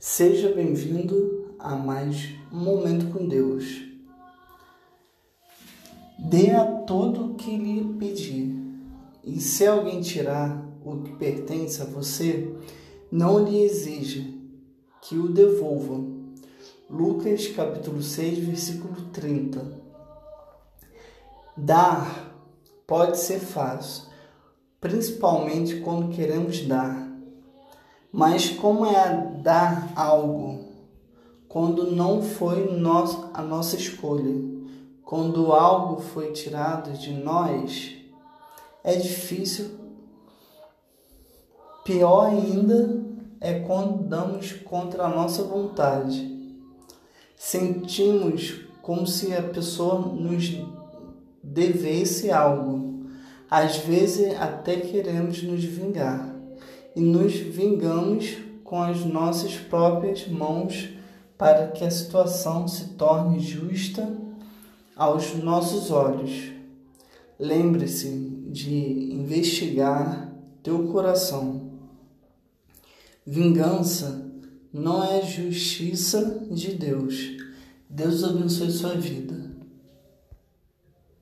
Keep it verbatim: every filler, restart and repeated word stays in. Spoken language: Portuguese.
Seja bem-vindo a mais um Momento com Deus. Dê a todo o que lhe pedir, e se alguém tirar o que pertence a você, não lhe exija que o devolva. Lucas capítulo seis, versículo trinta. Dar pode ser fácil, principalmente quando queremos dar. Mas como é dar algo quando não foi nosso, a nossa escolha? Quando algo foi tirado de nós, é difícil. Pior ainda é quando damos contra a nossa vontade. Sentimos como se a pessoa nos devesse algo. Às vezes até queremos nos vingar. E nos vingamos com as nossas próprias mãos para que a situação se torne justa aos nossos olhos. Lembre-se de investigar teu coração. Vingança não é justiça de Deus. Deus abençoe sua vida.